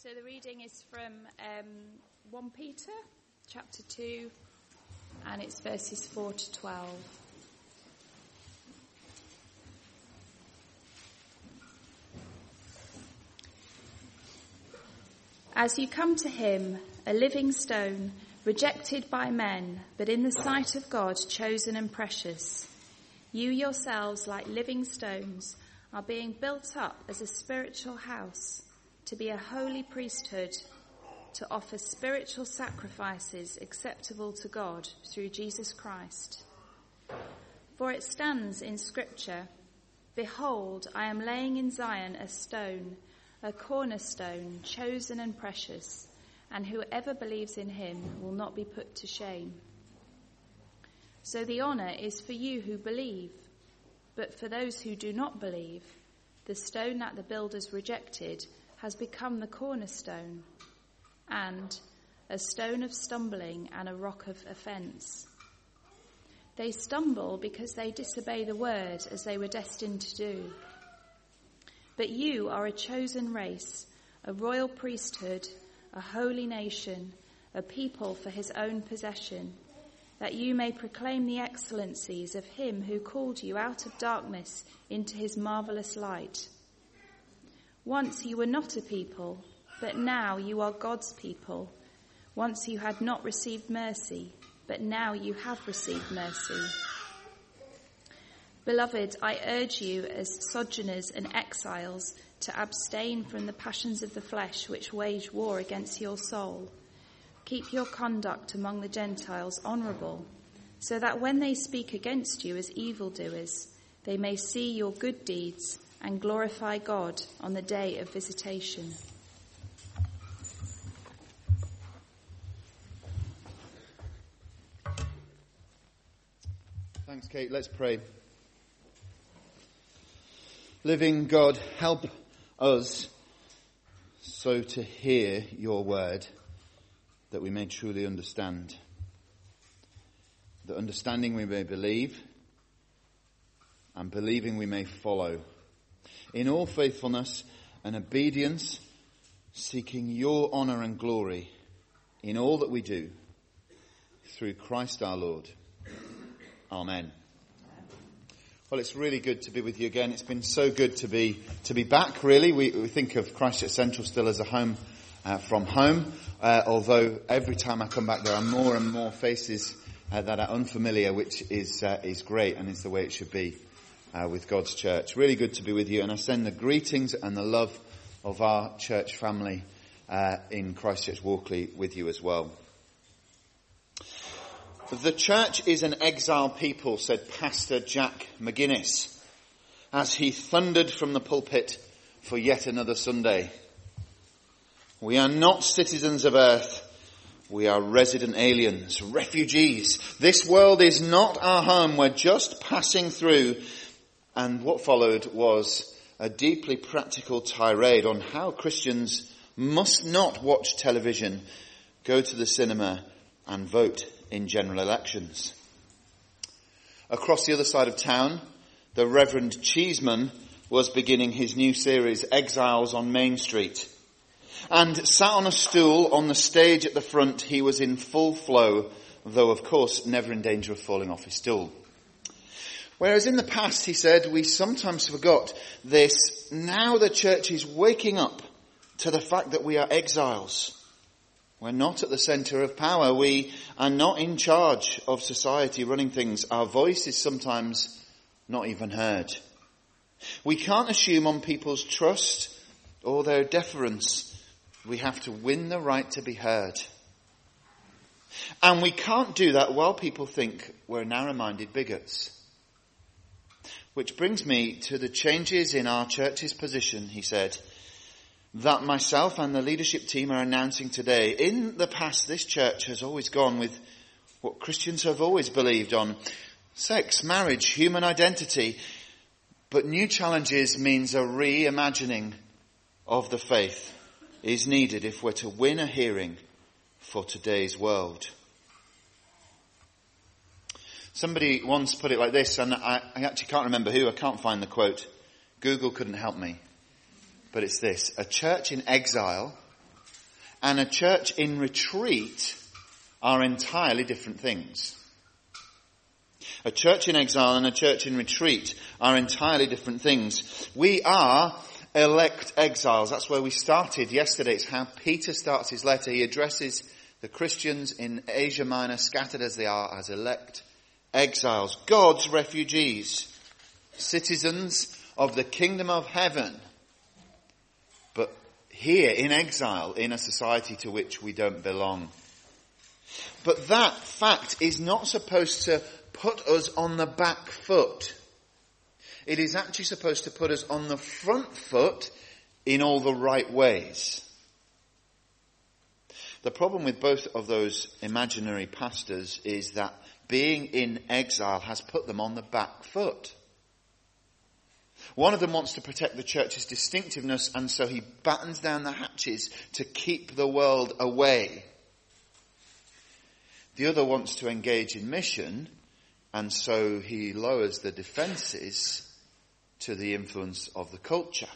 So the reading is from 1 Peter chapter 2, and it's verses 4 to 12. As you come to him, a living stone, rejected by men, but in the sight of God chosen and precious, you yourselves, like living stones, are being built up as a spiritual house, to be a holy priesthood, to offer spiritual sacrifices acceptable to God through Jesus Christ. For it stands in Scripture, "Behold, I am laying in Zion a stone, a cornerstone, chosen and precious, and whoever believes in him will not be put to shame." So the honour is for you who believe, but for those who do not believe, the stone that the builders rejected has become the cornerstone, and a stone of stumbling and a rock of offence. They stumble because they disobey the word as they were destined to do. But you are a chosen race, a royal priesthood, a holy nation, a people for his own possession, that you may proclaim the excellencies of him who called you out of darkness into his marvellous light. Once you were not a people, but now you are God's people. Once you had not received mercy, but now you have received mercy. Beloved, I urge you as sojourners and exiles to abstain from the passions of the flesh which wage war against your soul. Keep your conduct among the Gentiles honourable, so that when they speak against you as evildoers, they may see your good deeds and glorify God on the day of visitation. Thanks, Kate. Let's pray. Living God, help us so to hear your word that we may truly understand. That understanding we may believe, and believing we may follow. In all faithfulness and obedience, seeking your honour and glory in all that we do, through Christ our Lord. Amen. Well, it's really good to be with you again. It's been so good to be back, really. We think of Christchurch Central still as a home from home, although every time I come back there are more and more faces that are unfamiliar, which is great, and is the way it should be with God's church. Really good to be with you, and I send the greetings and the love of our church family in Christchurch Walkley with you as well. The church is an exile people, said Pastor Jack McGuinness, as he thundered from the pulpit for yet another Sunday. We are not citizens of earth. We are resident aliens, refugees. This world is not our home. We're just passing through. And what followed was a deeply practical tirade on how Christians must not watch television, go to the cinema, and vote in general elections. Across the other side of town, the Reverend Cheeseman was beginning his new series, Exiles on Main Street. And sat on a stool on the stage at the front, he was in full flow, though of course never in danger of falling off his stool. Whereas in the past, he said, we sometimes forgot this. Now the church is waking up to the fact that we are exiles. We're not at the centre of power. We are not in charge of society running things. Our voice is sometimes not even heard. We can't assume on people's trust or their deference. We have to win the right to be heard. And we can't do that while people think we're narrow-minded bigots. Which brings me to the changes in our church's position, he said, that myself and the leadership team are announcing today. In the past, this church has always gone with what Christians have always believed on sex, marriage, human identity. But new challenges means a reimagining of the faith is needed if we're to win a hearing for today's world. Somebody once put it like this, and I actually can't remember who, I can't find the quote. Google couldn't help me. But it's this: a church in exile and a church in retreat are entirely different things. A church in exile and a church in retreat are entirely different things. We are elect exiles. That's where we started yesterday. It's how Peter starts his letter. He addresses the Christians in Asia Minor, scattered as they are, as elect exiles. God's refugees, citizens of the kingdom of heaven, but here in exile in a society to which we don't belong. But that fact is not supposed to put us on the back foot. It is actually supposed to put us on the front foot in all the right ways. The problem with both of those imaginary pastors is that being in exile has put them on the back foot. One of them wants to protect the church's distinctiveness, and so he battens down the hatches to keep the world away. The other wants to engage in mission, and so he lowers the defences to the influence of the culture.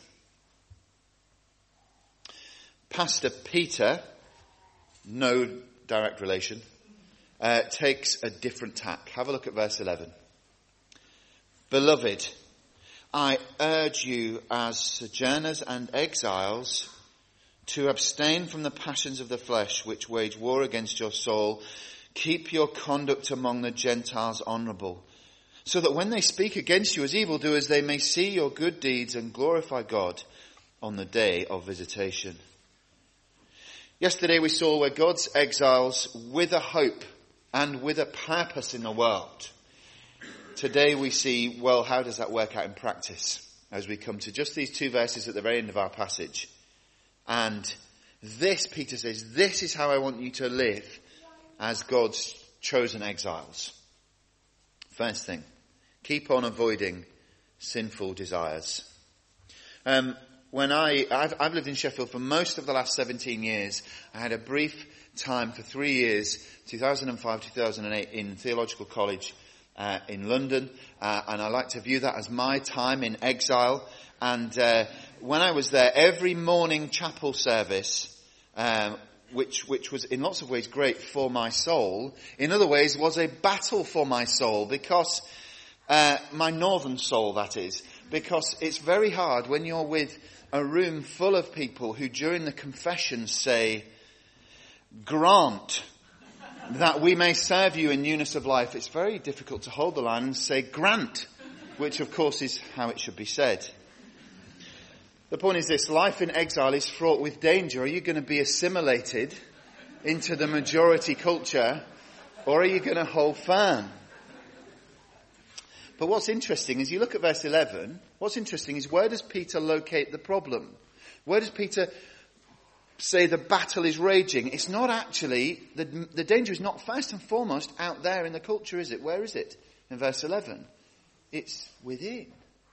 Pastor Peter, no direct relation, takes a different tack. Have a look at verse 11. Beloved, I urge you as sojourners and exiles to abstain from the passions of the flesh which wage war against your soul. Keep your conduct among the Gentiles honourable, so that when they speak against you as evildoers, they may see your good deeds and glorify God on the day of visitation. Yesterday we saw where God's exiles with a hope and with a purpose in the world. Today we see, well, how does that work out in practice as we come to just these two verses at the very end of our passage. And this, Peter says, this is how I want you to live as God's chosen exiles. First thing, keep on avoiding sinful desires. When I've lived in Sheffield for most of the last 17 years. I had a brief time for 3 years, 2005, 2008, in theological college in London, and I like to view that as my time in exile. And when I was there, every morning chapel service, which was in lots of ways great for my soul, in other ways was a battle for my soul, because my northern soul, that is, because it's very hard when you're with a room full of people who during the confession say, grant that we may serve you in newness of life. It's very difficult to hold the line and say grant, which of course is how it should be said. The point is this: life in exile is fraught with danger. Are you going to be assimilated into the majority culture, or are you going to hold firm? But what's interesting is you look at verse 11, what's interesting is where does Peter locate the problem? Where does Peter say the battle is raging? It's not actually, the danger is not first and foremost out there in the culture, is it? Where is it? In verse 11. It's within.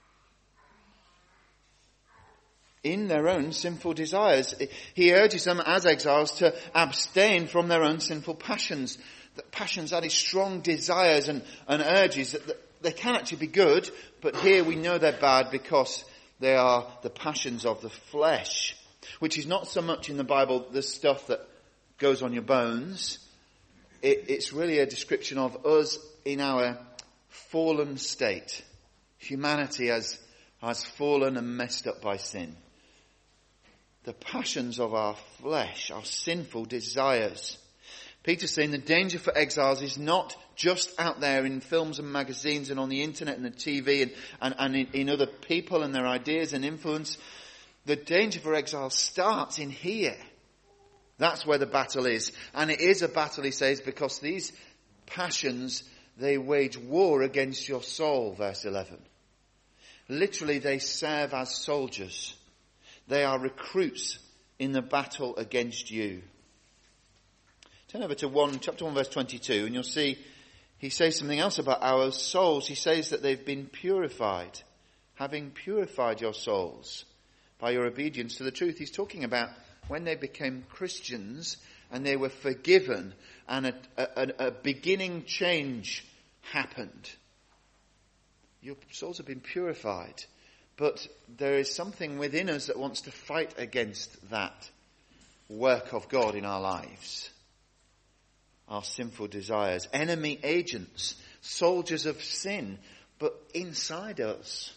In their own sinful desires. He urges them as exiles to abstain from their own sinful passions. Passions, that is strong desires and urges that they can actually be good, but here we know they're bad because they are the passions of the flesh, which is not so much in the Bible the stuff that goes on your bones. It's really a description of us in our fallen state. Humanity has fallen and messed up by sin. The passions of our flesh, our sinful desires. Peter's saying the danger for exiles is not just out there in films and magazines and on the internet and the TV and in other people and their ideas and influence. The danger for exiles starts in here. That's where the battle is. And it is a battle, he says, because these passions, they wage war against your soul, verse 11. Literally, they serve as soldiers. They are recruits in the battle against you. Turn over to chapter 1, verse 22, and you'll see he says something else about our souls. He says that they've been purified, having purified your souls by your obedience to the truth. He's talking about when they became Christians and they were forgiven and a beginning change happened. Your souls have been purified. But there is something within us that wants to fight against that. work of God in our lives. Our sinful desires, enemy agents, soldiers of sin, but inside us.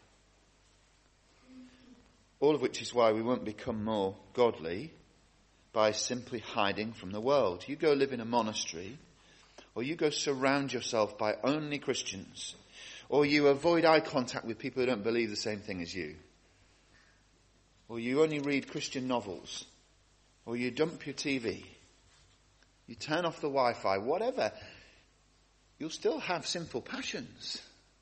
All of which is why we won't become more godly by simply hiding from the world. You go live in a monastery, or you go surround yourself by only Christians, or you avoid eye contact with people who don't believe the same thing as you, or you only read Christian novels, or you dump your TV, you turn off the Wi-Fi, whatever, you'll still have sinful passions.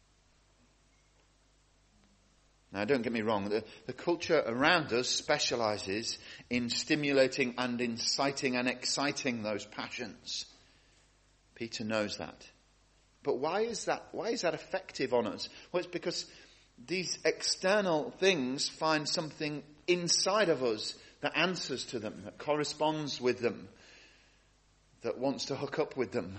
Now, don't get me wrong, the culture around us specializes in stimulating and inciting and exciting those passions. Peter knows that. But why is that effective on us? Well, it's because these external things find something inside of us that answers to them, that corresponds with them, that wants to hook up with them.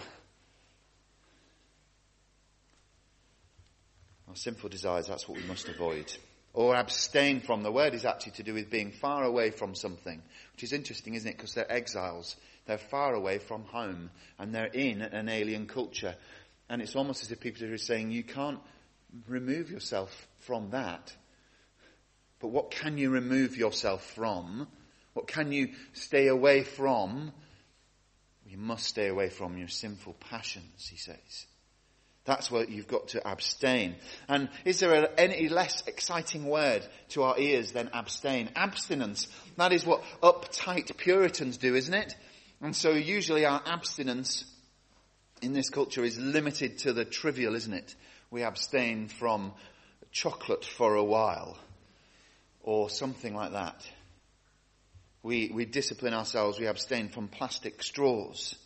Our sinful desires, that's what we must avoid. Or abstain from. The word is actually to do with being far away from something. Which is interesting, isn't it? Because they're exiles. They're far away from home. And they're in an alien culture. And it's almost as if people are saying, you can't remove yourself from that. But what can you remove yourself from? What can you stay away from? You must stay away from your sinful passions, he says. That's what you've got to abstain. And is there any less exciting word to our ears than abstain? Abstinence. That is what uptight Puritans do, isn't it? And so usually our abstinence in this culture is limited to the trivial, isn't it? We abstain from chocolate for a while. Or something like that. We discipline ourselves. We abstain from plastic straws.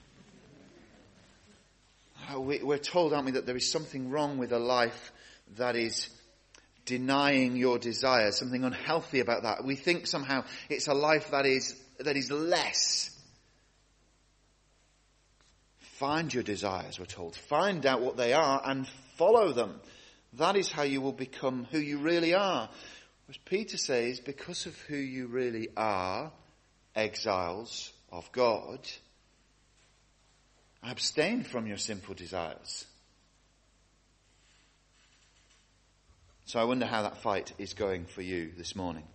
We're told, aren't we, that there is something wrong with a life that is denying your desires, something unhealthy about that. We think somehow it's a life that is less. Find your desires, we're told. Find out what they are and follow them. That is how you will become who you really are. As Peter says, because of who you really are, exiles of God, abstain from your sinful desires. So I wonder how that fight is going for you this morning.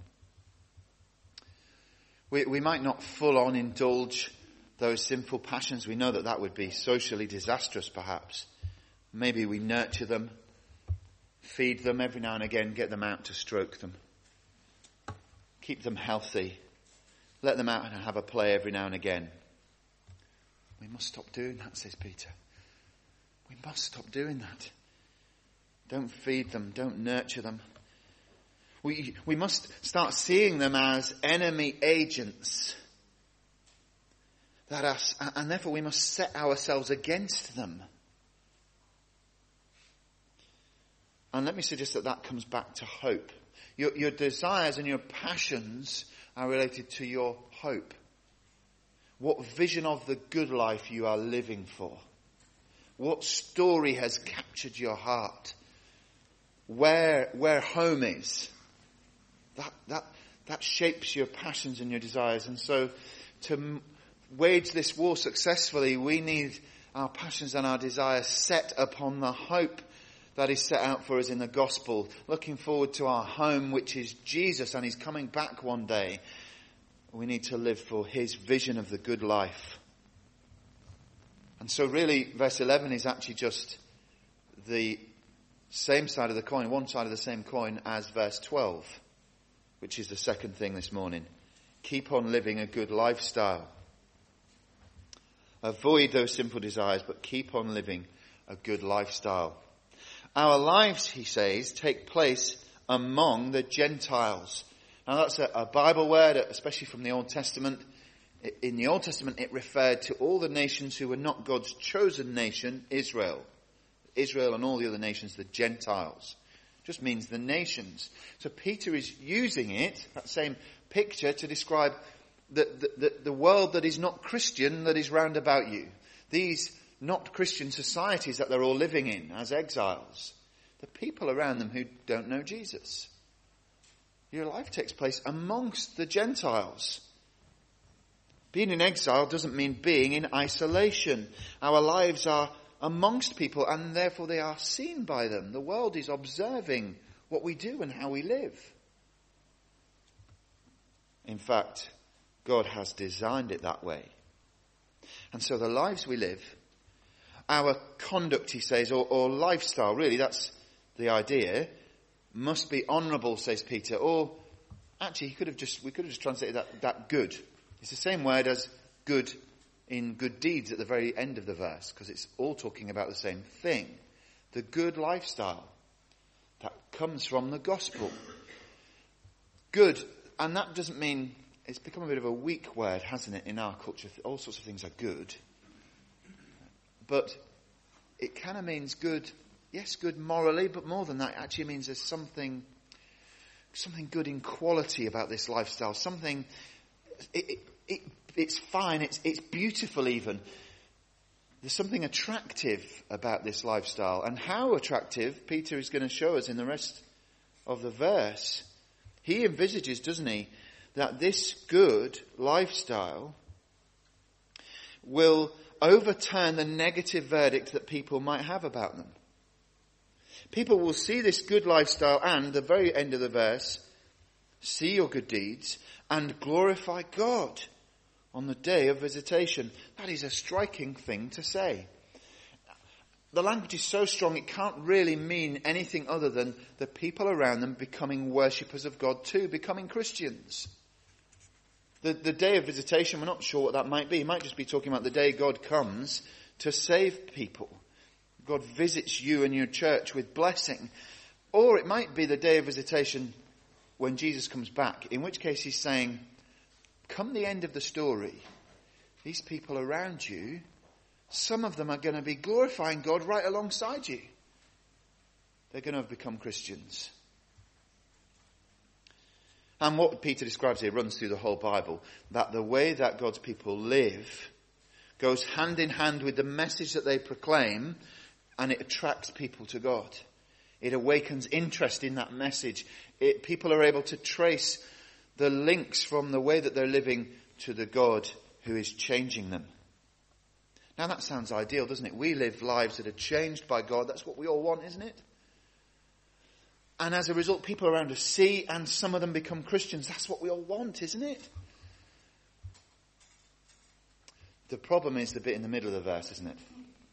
We might not full on indulge those sinful passions. We know that would be socially disastrous perhaps. Maybe we nurture them, feed them every now and again, get them out to stroke them. Keep them healthy. Let them out and have a play every now and again. We must stop doing that, says Peter. We must stop doing that. Don't feed them. Don't nurture them. We must start seeing them as enemy agents. And therefore we must set ourselves against them. And let me suggest that comes back to hope. Your desires and your passions are related to your hope. What vision of the good life you are living for. What story has captured your heart. Where home is. That shapes your passions and your desires. And so to wage this war successfully, we need our passions and our desires set upon the hope that is set out for us in the gospel. Looking forward to our home, which is Jesus, and he's coming back one day. We need to live for his vision of the good life. And so really, verse 11 is actually just the same side of the coin, one side of the same coin as verse 12, which is the second thing this morning. Keep on living a good lifestyle. Avoid those sinful desires, but keep on living a good lifestyle. Our lives, he says, take place among the Gentiles. Now that's a Bible word, especially from the Old Testament. In the Old Testament, it referred to all the nations who were not God's chosen nation, Israel. Israel and all the other nations, the Gentiles. Just means the nations. So Peter is using it, that same picture, to describe the world that is not Christian that is round about you. These not Christian societies that they're all living in as exiles. The people around them who don't know Jesus. Your life takes place amongst the Gentiles. Being in exile doesn't mean being in isolation. Our lives are amongst people and therefore they are seen by them. The world is observing what we do and how we live. In fact, God has designed it that way. And so the lives we live, our conduct, he says, or lifestyle, really, that's the idea, must be honourable, says Peter. Or actually, we could have just translated that good. It's the same word as good in good deeds at the very end of the verse, because it's all talking about the same thing. The good lifestyle that comes from the gospel. Good, and that doesn't mean, it's become a bit of a weak word, hasn't it, in our culture? All sorts of things are good. But it kind of means good, yes, good morally, but more than that, it actually means there's something good in quality about this lifestyle. Something, it's fine, it's beautiful even. There's something attractive about this lifestyle. And how attractive, Peter is going to show us in the rest of the verse. He envisages, doesn't he, that this good lifestyle will overturn the negative verdict that people might have about them. People will see this good lifestyle and, the very end of the verse, see your good deeds and glorify God on the day of visitation. That is a striking thing to say. The language is so strong it can't really mean anything other than the people around them becoming worshippers of God too, becoming Christians. The day of visitation, we're not sure what that might be. It might just be talking about the day God comes to save people. God visits you and your church with blessing. Or it might be the day of visitation when Jesus comes back, in which case he's saying, come the end of the story, these people around you, some of them are going to be glorifying God right alongside you. They're going to have become Christians. And what Peter describes here runs through the whole Bible, that the way that God's people live goes hand in hand with the message that they proclaim, and it attracts people to God. It awakens interest in that message. People are able to trace the links from the way that they're living to the God who is changing them. Now that sounds ideal, doesn't it? We live lives that are changed by God. That's what we all want, isn't it? And as a result, people around us see, and some of them become Christians. That's what we all want, isn't it? The problem is the bit in the middle of the verse, isn't it?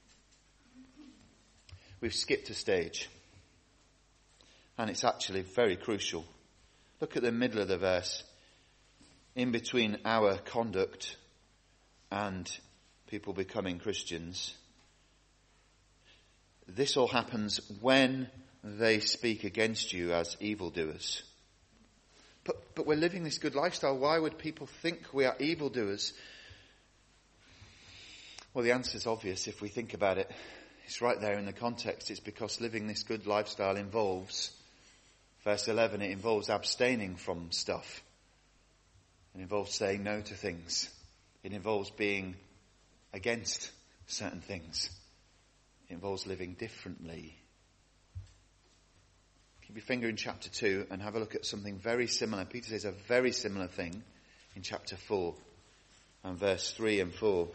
We've skipped a stage. And it's actually very crucial. Look at the middle of the verse. In between our conduct and people becoming Christians. This all happens when they speak against you as evildoers. But we're living this good lifestyle. Why would people think we are evildoers? Well, the answer is obvious if we think about it. It's right there in the context. It's because living this good lifestyle involves, verse 11, it involves abstaining from stuff. It involves saying no to things. It involves being against certain things. It involves living differently. Keep your finger in chapter 2 and have a look at something very similar. Peter says a very similar thing in chapter 4 and verse 3 and 4.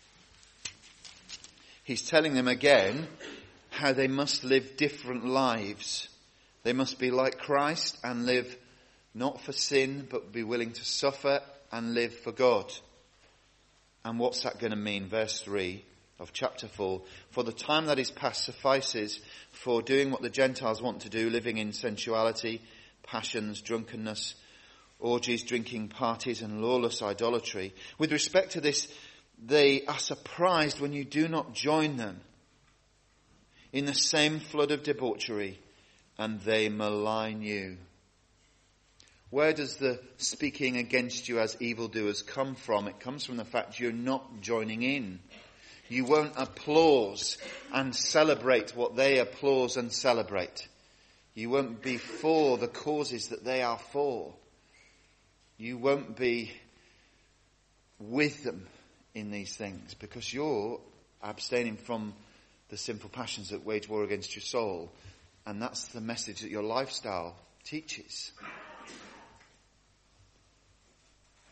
He's telling them again how they must live different lives. They must be like Christ and live not for sin, but be willing to suffer and live for God. And what's that going to mean? Verse 3 of chapter 4. For the time that is past suffices for doing what the Gentiles want to do, living in sensuality, passions, drunkenness, orgies, drinking parties, and lawless idolatry. With respect to this, they are surprised when you do not join them in the same flood of debauchery, and they malign you. Where does the speaking against you as evildoers come from? It comes from the fact you're not joining in. You won't applaud and celebrate what they applaud and celebrate. You won't be for the causes that they are for. You won't be with them in these things because you're abstaining from the sinful passions that wage war against your soul. And that's the message that your lifestyle teaches.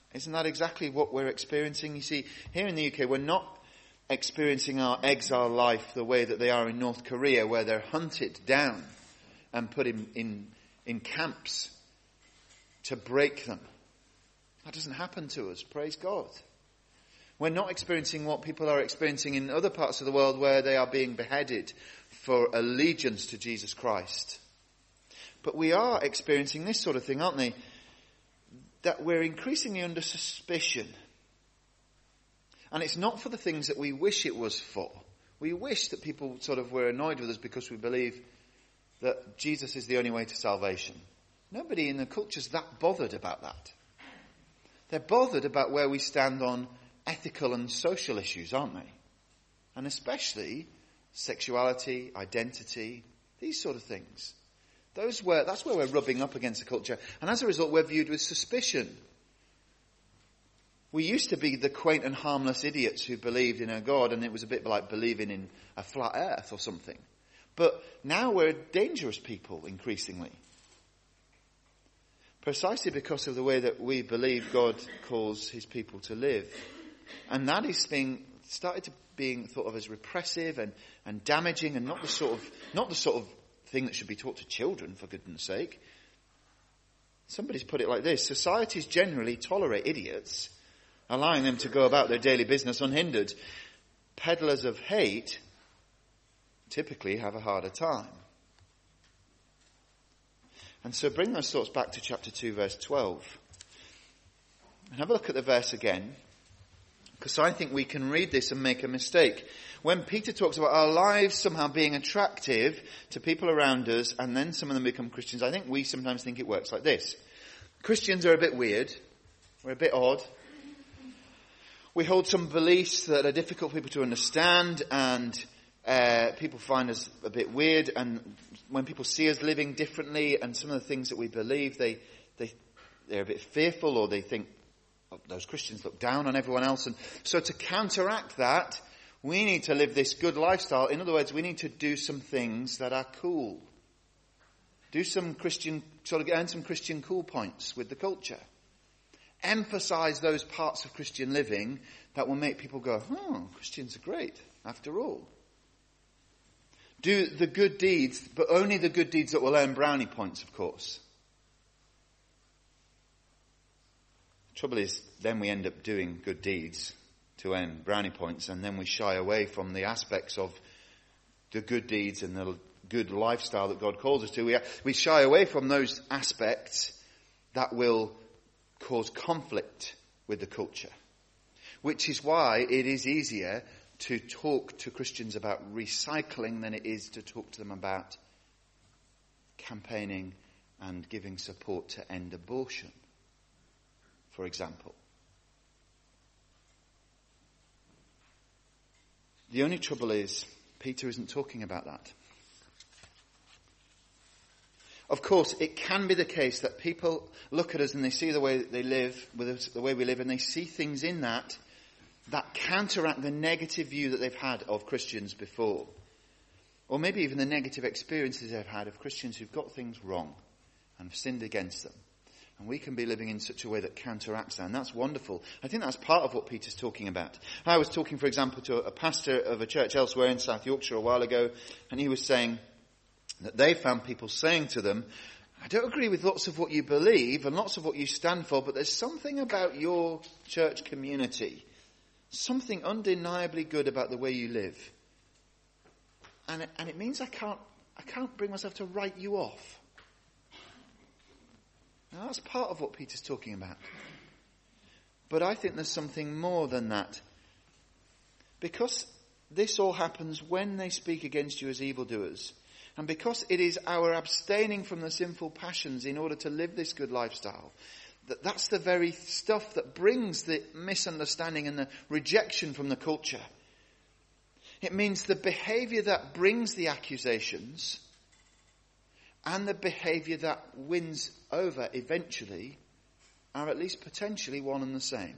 Isn't that exactly what we're experiencing? You see, here in the UK, we're not experiencing our exile life the way that they are in North Korea, where they're hunted down and put in camps to break them. That doesn't happen to us, praise God. We're not experiencing what people are experiencing in other parts of the world, where they are being beheaded for allegiance to Jesus Christ. But we are experiencing this sort of thing, aren't we? That we're increasingly under suspicion. And it's not for the things that we wish it was for. We wish that people sort of were annoyed with us because we believe that Jesus is the only way to salvation. Nobody in the culture is that bothered about that. They're bothered about where we stand on ethical and social issues, aren't they? And especially sexuality, identity, these sort of things. That's where we're rubbing up against the culture. And as a result, we're viewed with suspicion. We used to be the quaint and harmless idiots who believed in a God, and it was a bit like believing in a flat earth or something. But now we're dangerous people, increasingly. Precisely because of the way that we believe God calls his people to live. And that is being thought of as repressive and damaging, and not the sort of thing that should be taught to children, for goodness sake. Somebody's put it like this: societies generally tolerate idiots, allowing them to go about their daily business unhindered. Peddlers of hate typically have a harder time. And so bring those thoughts back to chapter 2, verse 12. And have a look at the verse again, because I think we can read this and make a mistake. When Peter talks about our lives somehow being attractive to people around us, and then some of them become Christians, I think we sometimes think it works like this. Christians are a bit weird. We're a bit odd. We hold some beliefs that are difficult for people to understand, and people find us a bit weird. And when people see us living differently and some of the things that we believe, they're a bit fearful, or they think, oh, those Christians look down on everyone else. And so to counteract that, we need to live this good lifestyle. In other words, we need to do some things that are cool. Do some Christian, sort of earn some Christian cool points with the culture. Emphasize those parts of Christian living that will make people go, oh, Christians are great, after all. Do the good deeds, but only the good deeds that will earn brownie points, of course. The trouble is, then we end up doing good deeds to earn brownie points, and then we shy away from the aspects of the good deeds and the good lifestyle that God calls us to. We shy away from those aspects that will cause conflict with the culture. Which is why it is easier to talk to Christians about recycling than it is to talk to them about campaigning and giving support to end abortion, for example. The only trouble is, Peter isn't talking about that. Of course, it can be the case that people look at us and they see the way that they live, with us, the way we live, and they see things in that counteract the negative view that they've had of Christians before. Or maybe even the negative experiences they've had of Christians who've got things wrong and have sinned against them. And we can be living in such a way that counteracts that. And that's wonderful. I think that's part of what Peter's talking about. I was talking, for example, to a pastor of a church elsewhere in South Yorkshire a while ago, and he was saying that they found people saying to them, I don't agree with lots of what you believe and lots of what you stand for, but there's something about your church community, something undeniably good about the way you live. And it means I can't bring myself to write you off. Now that's part of what Peter's talking about. But I think there's something more than that. Because this all happens when they speak against you as evildoers. And because it is our abstaining from the sinful passions in order to live this good lifestyle, that's the very stuff that brings the misunderstanding and the rejection from the culture. It means the behaviour that brings the accusations and the behaviour that wins over eventually are at least potentially one and the same.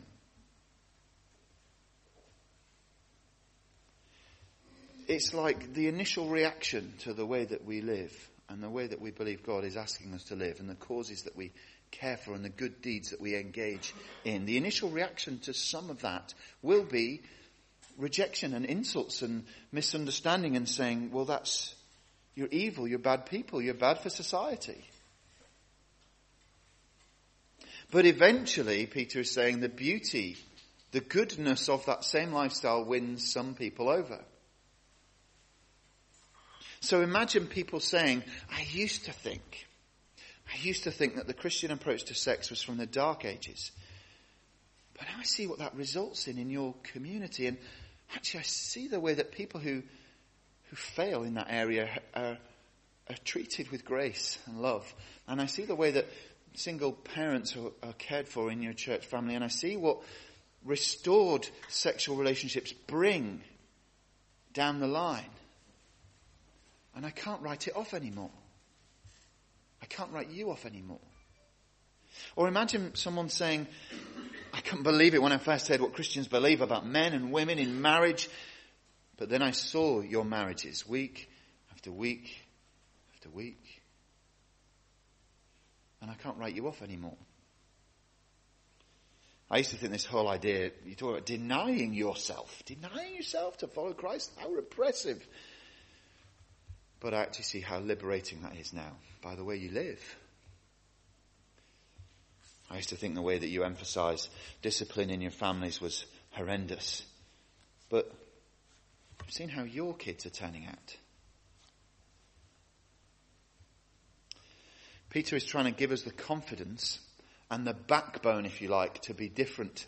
It's like the initial reaction to the way that we live and the way that we believe God is asking us to live and the causes that we care for and the good deeds that we engage in. The initial reaction to some of that will be rejection and insults and misunderstanding and saying, well, you're evil, you're bad people, you're bad for society. But eventually, Peter is saying the beauty, the goodness of that same lifestyle wins some people over. So imagine people saying, I used to think that the Christian approach to sex was from the Dark Ages. But now I see what that results in your community. And actually I see the way that people who fail in that area are treated with grace and love. And I see the way that single parents are cared for in your church family. And I see what restored sexual relationships bring down the line. And I can't write it off anymore. I can't write you off anymore. Or imagine someone saying, I couldn't believe it when I first heard what Christians believe about men and women in marriage. But then I saw your marriages week after week after week. And I can't write you off anymore. I used to think this whole idea, you talk about denying yourself to follow Christ, how repressive. But I actually see how liberating that is now, by the way you live. I used to think the way that you emphasize discipline in your families was horrendous. But I've seen how your kids are turning out. Peter is trying to give us the confidence and the backbone, if you like, to be different.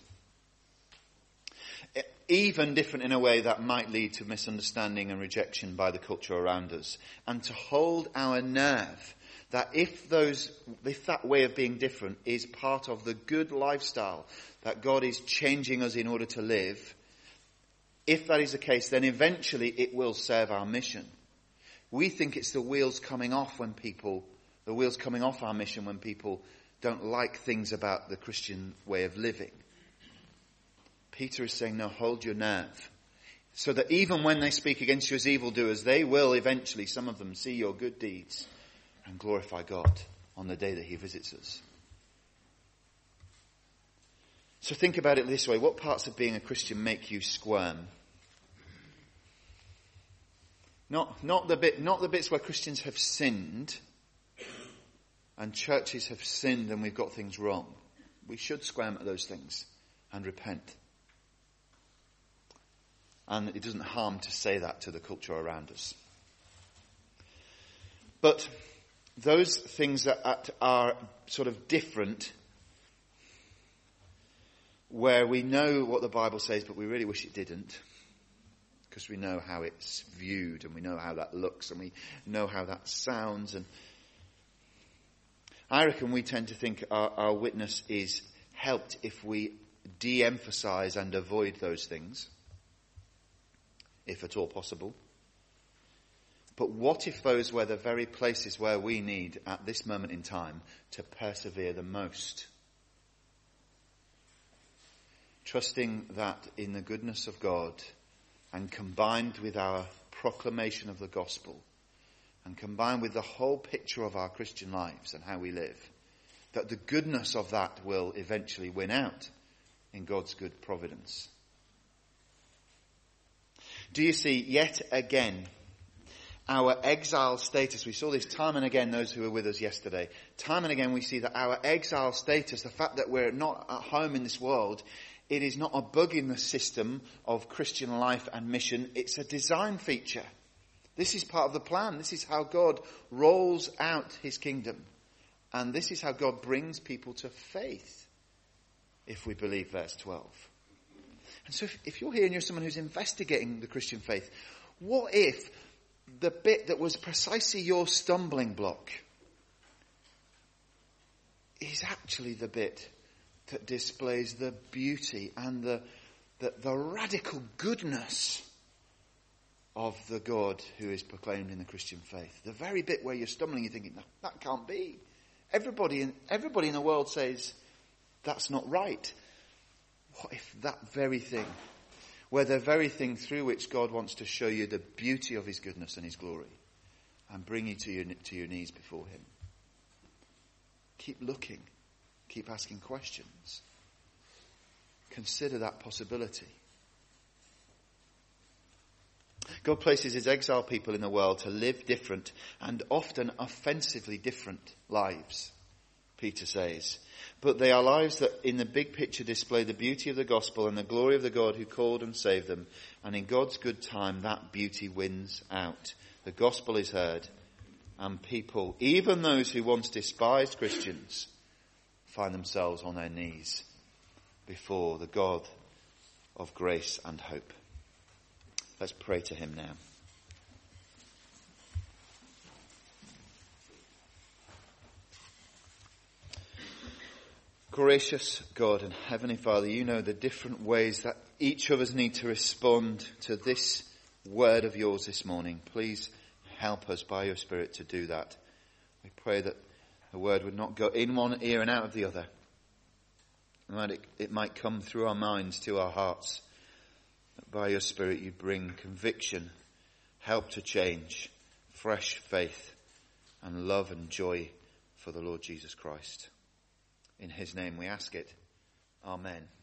Even different in a way that might lead to misunderstanding and rejection by the culture around us. And to hold our nerve that if that way of being different is part of the good lifestyle that God is changing us in order to live, if that is the case, then eventually it will serve our mission. We think it's the wheels coming off our mission when people don't like things about the Christian way of living. Peter is saying, no, hold your nerve. So that even when they speak against you as evildoers, they will eventually, some of them, see your good deeds and glorify God on the day that he visits us. So think about it this way. What parts of being a Christian make you squirm? Not the bits where Christians have sinned and churches have sinned and we've got things wrong. We should squirm at those things and repent. And it doesn't harm to say that to the culture around us. But those things that are sort of different, where we know what the Bible says, but we really wish it didn't, because we know how it's viewed, and we know how that looks, and we know how that sounds. And I reckon we tend to think our witness is helped if we de-emphasize and avoid those things, if at all possible. But what if those were the very places where we need, at this moment in time, to persevere the most? Trusting that in the goodness of God, and combined with our proclamation of the gospel, and combined with the whole picture of our Christian lives and how we live, that the goodness of that will eventually win out in God's good providence. Do you see, yet again, our exile status? We saw this time and again, those who were with us yesterday. Time and again we see that our exile status, the fact that we're not at home in this world, it is not a bug in the system of Christian life and mission. It's a design feature. This is part of the plan. This is how God rolls out his kingdom. And this is how God brings people to faith, if we believe verse 12. And so if you're here and you're someone who's investigating the Christian faith, what if the bit that was precisely your stumbling block is actually the bit that displays the beauty and the radical goodness of the God who is proclaimed in the Christian faith? The very bit where you're stumbling, you're thinking, that can't be. Everybody in the world says that's not right. What if that very thing, where the very thing through which God wants to show you the beauty of his goodness and his glory, and bring you to your knees before him? Keep looking. keep asking questions. Consider that possibility. God places his exiled people in the world to live different and often offensively different lives, Peter says. But they are lives that in the big picture display the beauty of the gospel and the glory of the God who called and saved them. And in God's good time, that beauty wins out. The gospel is heard, and people, even those who once despised Christians, find themselves on their knees before the God of grace and hope. Let's pray to him now. Gracious God and Heavenly Father, you know the different ways that each of us need to respond to this word of yours this morning. Please help us by your Spirit to do that. We pray that the word would not go in one ear and out of the other. It might come through our minds to our hearts. That by your Spirit you bring conviction, help to change, fresh faith and love and joy for the Lord Jesus Christ. In his name we ask it. Amen.